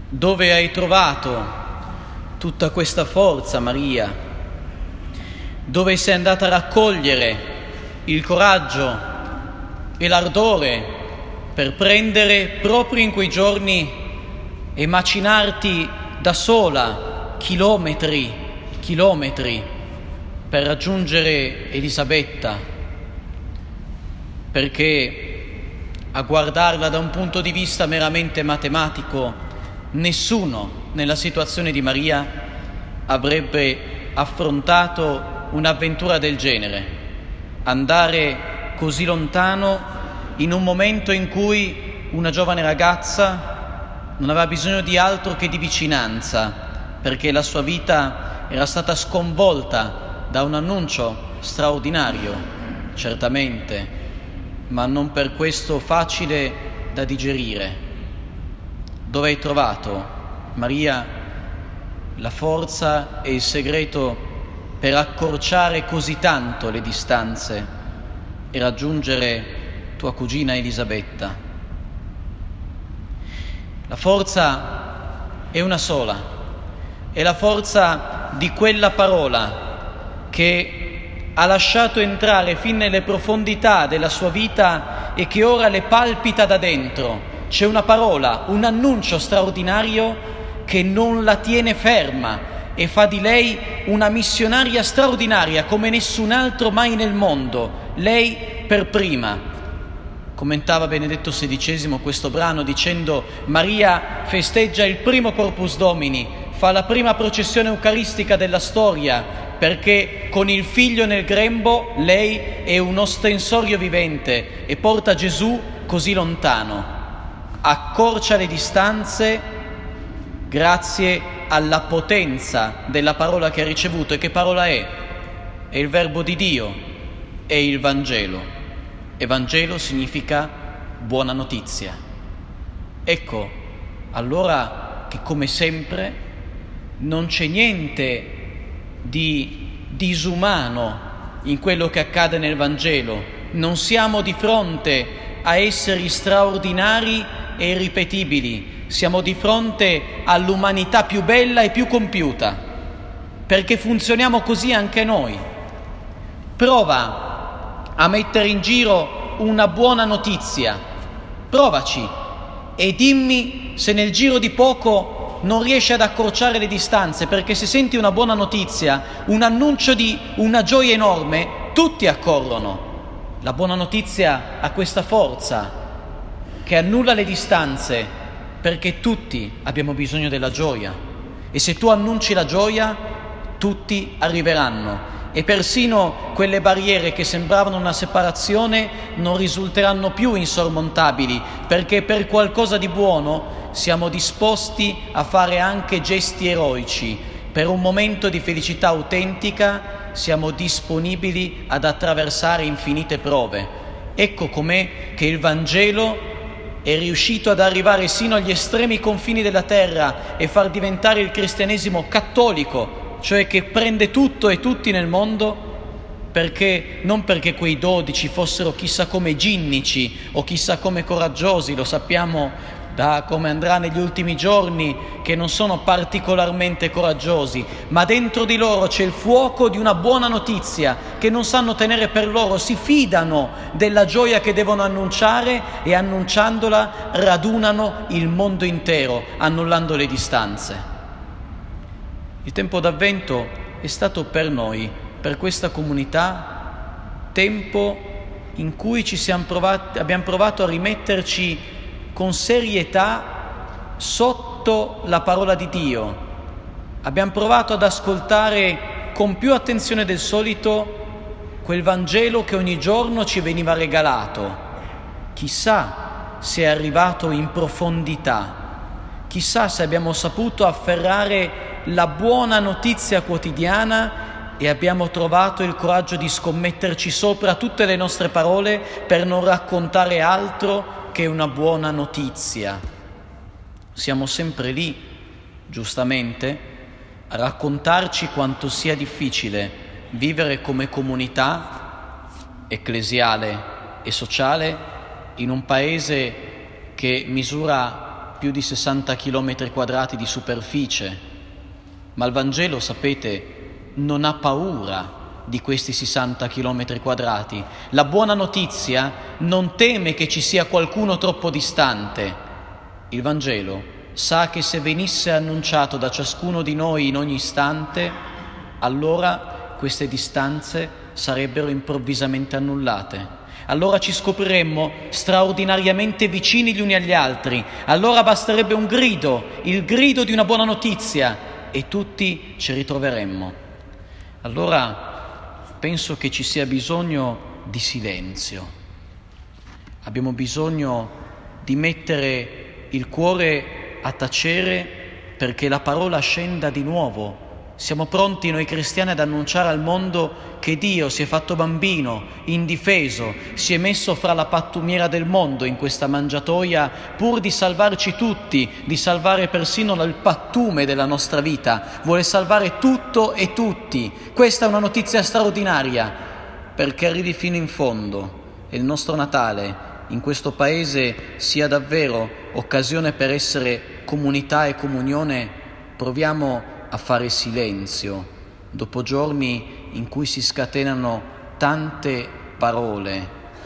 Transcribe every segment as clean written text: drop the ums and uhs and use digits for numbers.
Dove hai trovato tutta questa forza, Maria? Dove sei andata a raccogliere il coraggio e l'ardore per prendere proprio in quei giorni e macinarti da sola chilometri per raggiungere Elisabetta? Perché a guardarla da un punto di vista meramente matematico, nessuno nella situazione di Maria avrebbe affrontato un'avventura del genere, andare così lontano in un momento in cui una giovane ragazza non aveva bisogno di altro che di vicinanza, perché la sua vita era stata sconvolta da un annuncio straordinario, certamente, ma non per questo facile da digerire. Dove hai trovato, Maria, la forza e il segreto per accorciare così tanto le distanze e raggiungere tua cugina Elisabetta? La forza è una sola, è la forza di quella parola che ha lasciato entrare fin nelle profondità della sua vita e che ora le palpita da dentro. C'è una parola, un annuncio straordinario che non la tiene ferma e fa di lei una missionaria straordinaria come nessun altro mai nel mondo, lei per prima. Commentava Benedetto XVI questo brano dicendo: Maria festeggia il primo Corpus Domini, fa la prima processione eucaristica della storia, perché con il figlio nel grembo lei è un ostensorio vivente e porta Gesù così lontano. Accorcia le distanze grazie alla potenza della parola che ha ricevuto. E che parola è? È il verbo di Dio, è il Vangelo. E Vangelo significa buona notizia. Ecco, allora che come sempre non c'è niente di disumano in quello che accade nel Vangelo. Non siamo di fronte a esseri straordinari e irripetibili, siamo di fronte all'umanità più bella e più compiuta, perché funzioniamo così anche noi. Prova a mettere in giro una buona notizia, provaci e dimmi se nel giro di poco non riesci ad accorciare le distanze, perché se senti una buona notizia, un annuncio di una gioia enorme, tutti accorrono. La buona notizia ha questa forza che annulla le distanze, perché tutti abbiamo bisogno della gioia, e se tu annunci la gioia tutti arriveranno, e persino quelle barriere che sembravano una separazione non risulteranno più insormontabili, perché per qualcosa di buono siamo disposti a fare anche gesti eroici. Per un momento di felicità autentica siamo disponibili ad attraversare infinite prove. Ecco com'è che il Vangelo è riuscito ad arrivare sino agli estremi confini della terra e far diventare il cristianesimo cattolico, cioè che prende tutto e tutti nel mondo, perché non perché quei 12 fossero chissà come ginnici o chissà come coraggiosi, lo sappiamo da come andrà negli ultimi giorni, che non sono particolarmente coraggiosi, ma dentro di loro c'è il fuoco di una buona notizia che non sanno tenere per loro, si fidano della gioia che devono annunciare e annunciandola radunano il mondo intero, annullando le distanze. Il tempo d'Avvento è stato per noi, per questa comunità, tempo in cui abbiamo provato a rimetterci con serietà sotto la parola di Dio. Abbiamo provato ad ascoltare con più attenzione del solito quel Vangelo che ogni giorno ci veniva regalato. Chissà se è arrivato in profondità, chissà se abbiamo saputo afferrare la buona notizia quotidiana e abbiamo trovato il coraggio di scommetterci sopra tutte le nostre parole per non raccontare altro che una buona notizia. Siamo sempre lì, giustamente, a raccontarci quanto sia difficile vivere come comunità ecclesiale e sociale in un paese che misura più di 60 km quadrati di superficie, ma il Vangelo, sapete, non ha paura di questi 60 km quadrati. La buona notizia non teme che ci sia qualcuno troppo distante. Il Vangelo sa che se venisse annunciato da ciascuno di noi in ogni istante, allora queste distanze sarebbero improvvisamente annullate. Allora ci scopriremmo straordinariamente vicini gli uni agli altri. Allora basterebbe un grido, il grido di una buona notizia, e tutti ci ritroveremmo. Allora penso che ci sia bisogno di silenzio. Abbiamo bisogno di mettere il cuore a tacere perché la parola scenda di nuovo. Siamo pronti noi cristiani ad annunciare al mondo che Dio si è fatto bambino, indifeso, si è messo fra la pattumiera del mondo in questa mangiatoia pur di salvarci tutti, di salvare persino il pattume della nostra vita. Vuole salvare tutto e tutti. Questa è una notizia straordinaria perché arrivi fino in fondo e il nostro Natale in questo Paese sia davvero occasione per essere comunità e comunione. Proviamo a fare silenzio dopo giorni in cui si scatenano tante parole,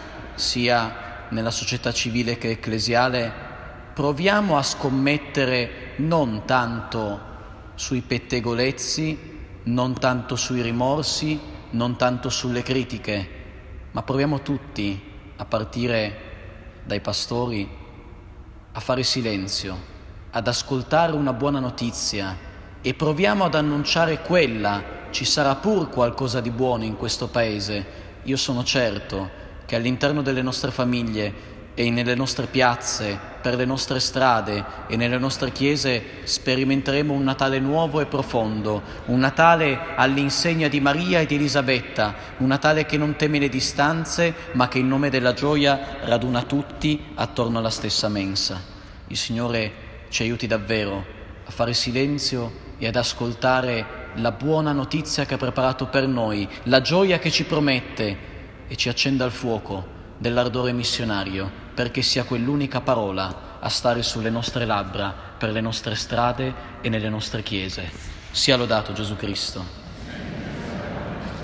sia nella società civile che ecclesiale. Proviamo a scommettere non tanto sui pettegolezzi, non tanto sui rimorsi, non tanto sulle critiche, ma proviamo tutti, a partire dai pastori, a fare silenzio, ad ascoltare una buona notizia e proviamo ad annunciare quella. Ci sarà pur qualcosa di buono in questo Paese. Io sono certo che all'interno delle nostre famiglie e nelle nostre piazze, per le nostre strade e nelle nostre chiese sperimenteremo un Natale nuovo e profondo, un Natale all'insegna di Maria e di Elisabetta, un Natale che non teme le distanze ma che in nome della gioia raduna tutti attorno alla stessa mensa. Il Signore ci aiuti davvero a fare silenzio e ad ascoltare la buona notizia che ha preparato per noi, la gioia che ci promette e ci accenda il fuoco dell'ardore missionario, perché sia quell'unica parola a stare sulle nostre labbra, per le nostre strade e nelle nostre chiese. Sia lodato Gesù Cristo.